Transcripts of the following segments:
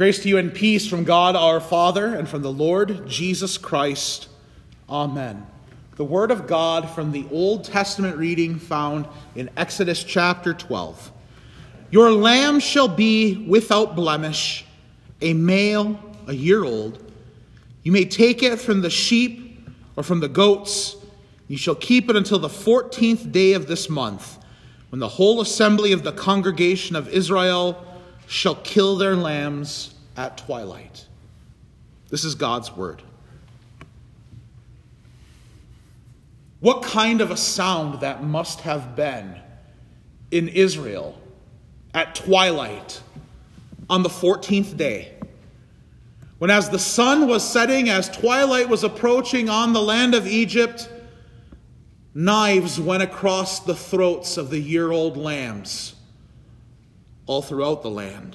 Grace to you and peace from God our Father and from the Lord Jesus Christ. Amen. The word of God from the Old Testament reading found in Exodus chapter 12. Your lamb shall be without blemish, a male, a year old. You may take it from the sheep or from the goats. You shall keep it until the 14th day of this month, when the whole assembly of the congregation of Israel shall kill their lambs at twilight. This is God's word. What kind of a sound that must have been in Israel at twilight on the 14th day, when as the sun was setting, as twilight was approaching on the land of Egypt, knives went across the throats of the year-old lambs all throughout the land.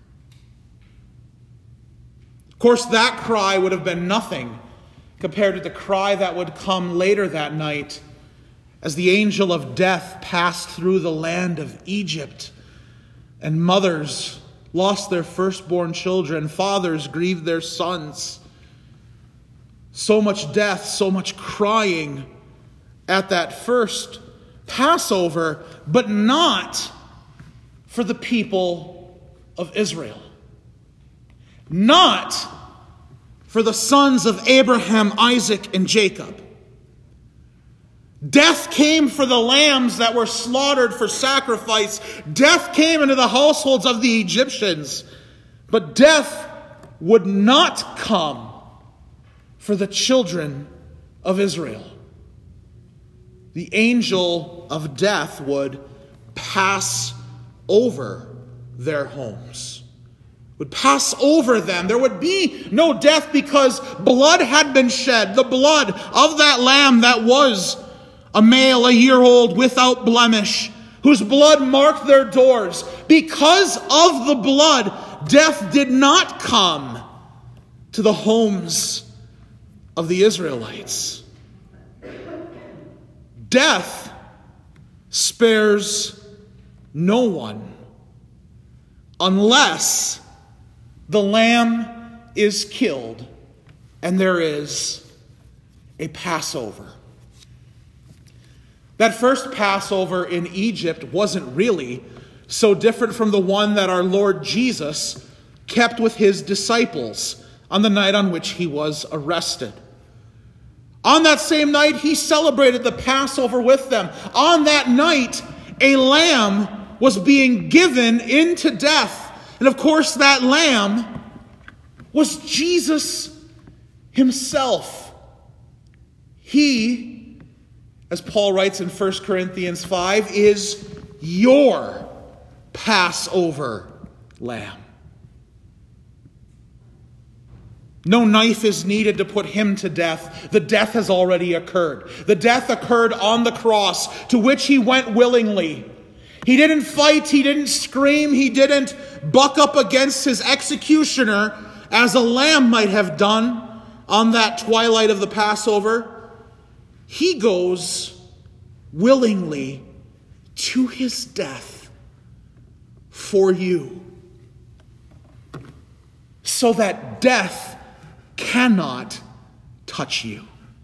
Of course, that cry would have been nothing compared to the cry that would come later that night as the angel of death passed through the land of Egypt, and mothers lost their firstborn children, fathers grieved their sons. So much death, so much crying at that first Passover, but not for the people of Israel. Not for the sons of Abraham, Isaac, and Jacob. Death came for the lambs that were slaughtered for sacrifice. Death came into the households of the Egyptians. But death would not come for the children of Israel. The angel of death would pass over their homes, would pass over them. There would be no death because blood had been shed. The blood of that lamb that was a male, a year old, without blemish, whose blood marked their doors. Because of the blood, death did not come to the homes of the Israelites. Death spares no one unless the lamb is killed and there is a Passover. That first Passover in Egypt wasn't really so different from the one that our Lord Jesus kept with his disciples on the night on which he was arrested. On that same night, he celebrated the Passover with them. On that night, a lamb was being given into death. And of course, that lamb was Jesus himself. He, as Paul writes in 1 Corinthians 5, is your Passover lamb. No knife is needed to put him to death. The death has already occurred. The death occurred on the cross, to which he went willingly. He didn't fight, he didn't scream, he didn't buck up against his executioner as a lamb might have done on that twilight of the Passover. He goes willingly to his death for you, so that death cannot touch you.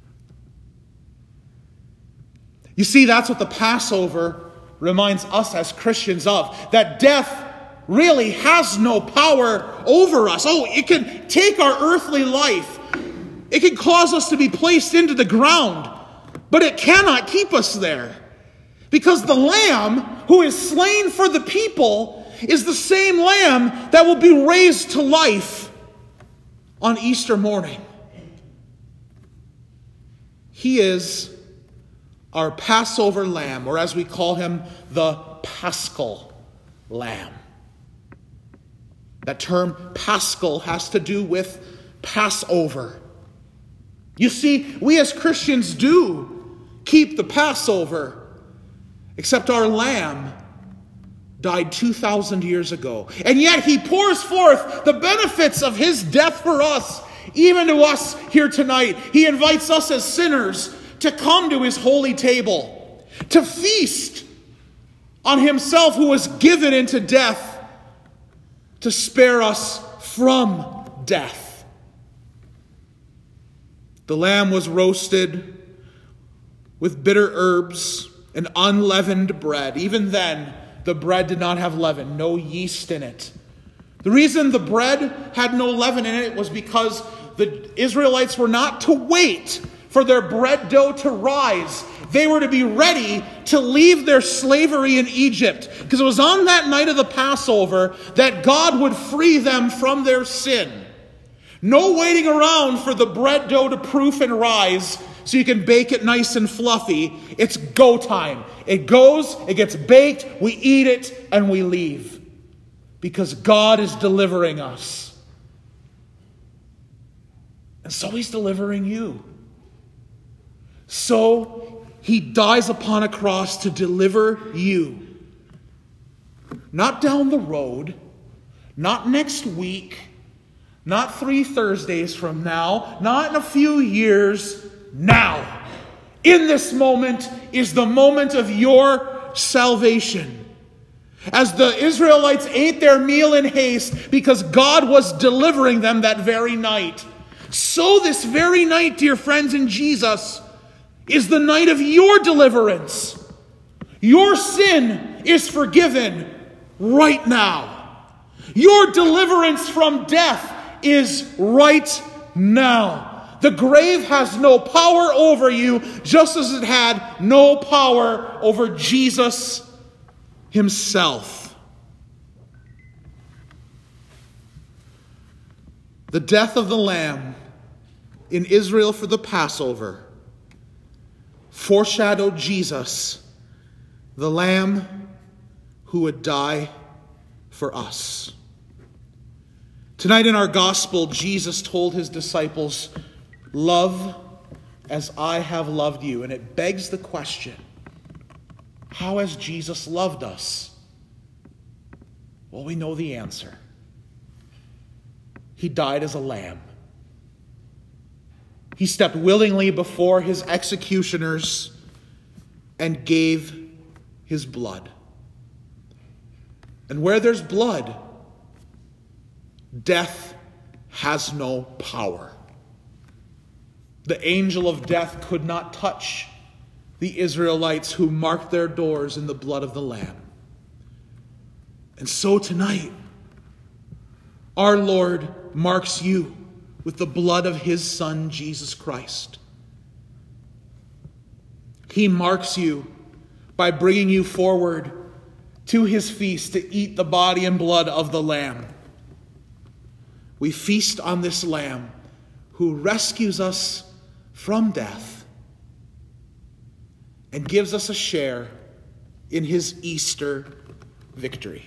You see, that's what the Passover reminds us as Christians of, that death really has no power over us. Oh, it can take our earthly life. It can cause us to be placed into the ground, but it cannot keep us there. Because the lamb who is slain for the people is the same lamb that will be raised to life on Easter morning. He is our Passover lamb, or as we call him, the Paschal lamb. That term Paschal has to do with Passover. You see, we as Christians do keep the Passover, except our lamb died 2,000 years ago. And yet he pours forth the benefits of his death for us, even to us here tonight. He invites us as sinners to come to his holy table, to feast on himself who was given into death, to spare us from death. The lamb was roasted with bitter herbs and unleavened bread. Even then, the bread did not have leaven, no yeast in it. The reason the bread had no leaven in it was because the Israelites were not to wait for their bread dough to rise. They were to be ready to leave their slavery in Egypt, because it was on that night of the Passover that God would free them from their sin. No waiting around for the bread dough to proof and rise so you can bake it nice and fluffy. It's go time. It goes, it gets baked, we eat it, and we leave. Because God is delivering us. And so He's delivering you. So He dies upon a cross to deliver you. Not down the road, not next week, not 3 Thursdays from now, not in a few years, now. In this moment is the moment of your salvation. As the Israelites ate their meal in haste because God was delivering them that very night, so this very night, dear friends in Jesus, is the night of your deliverance. Your sin is forgiven right now. Your deliverance from death is right now. The grave has no power over you, just as it had no power over Jesus Himself. The death of the Lamb in Israel for the Passover foreshadowed Jesus, the Lamb who would die for us. Tonight in our gospel, Jesus told His disciples, "Love as I have loved you." And it begs the question, how has Jesus loved us? Well, we know the answer. He died as a lamb. He stepped willingly before His executioners and gave His blood. And where there's blood, death has no power. The angel of death could not touch the Israelites who marked their doors in the blood of the Lamb. And so tonight, our Lord marks you with the blood of His Son, Jesus Christ. He marks you by bringing you forward to His feast to eat the body and blood of the Lamb. We feast on this Lamb who rescues us from death and gives us a share in His Easter victory.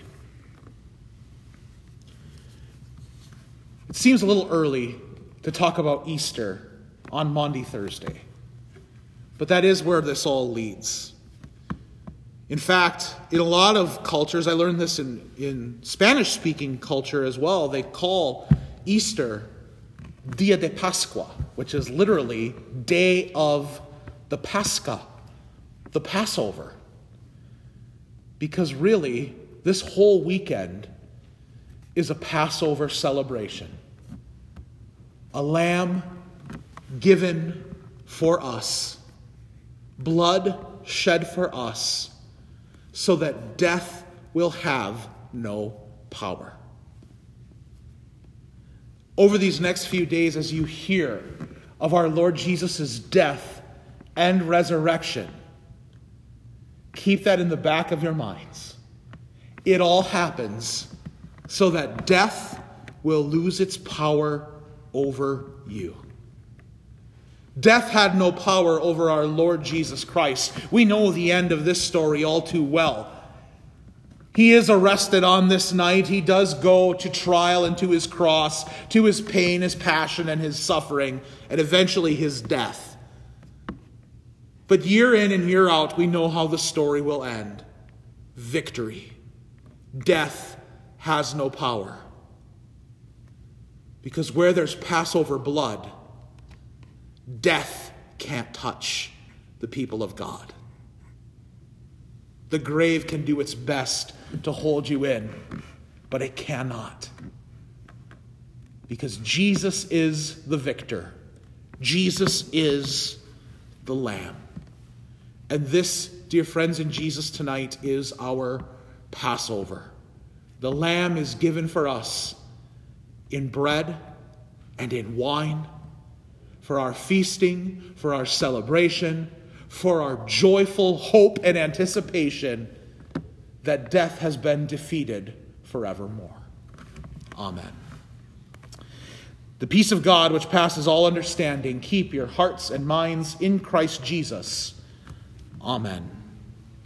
It seems a little early to talk about Easter on Maundy Thursday, but that is where this all leads. In fact, in a lot of cultures, I learned this in Spanish-speaking culture as well, they call Easter Dia de Pascua, which is literally Day of the Pascha, the Passover. Because really, this whole weekend is a Passover celebration. A lamb given for us, blood shed for us, so that death will have no power. Over these next few days, as you hear of our Lord Jesus' death and resurrection, keep that in the back of your minds. It all happens so that death will lose its power over you. Death had no power over our Lord Jesus Christ. We know the end of this story all too well. He is arrested on this night. He does go to trial and to His cross, to His pain, His passion, and His suffering, and eventually His death. But year in and year out, we know how the story will end. Victory. Death has no power. Because where there's Passover blood, death can't touch the people of God. The grave can do its best to hold you in, but it cannot. because Jesus is the victor. Jesus is the Lamb. And this, dear friends in Jesus tonight, is our Passover. The Lamb is given for us in bread and in wine, for our feasting, for our celebration, for our joyful hope and anticipation that death has been defeated forevermore. Amen. The peace of God, which passes all understanding, keep your hearts and minds in Christ Jesus. Amen.